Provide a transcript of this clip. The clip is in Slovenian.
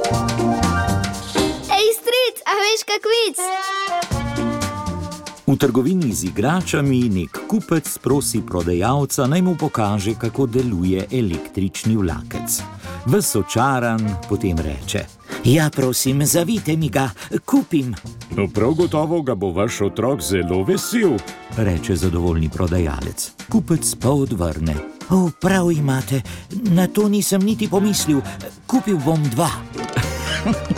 Ej, stric, a veš kak vic? V trgovini z igračami nek kupec prosi prodajalca, naj mu pokaže, kako deluje električni vlakec. Ves očaran potem reče: Ja, prosim, zavijte mi ga, kupim. No, prav gotovo ga bo vaš otrok zelo vesel, reče zadovoljni prodajalec. Kupec pa odvrne: Prav imate, na to nisem niti pomislil, kupil bom 2.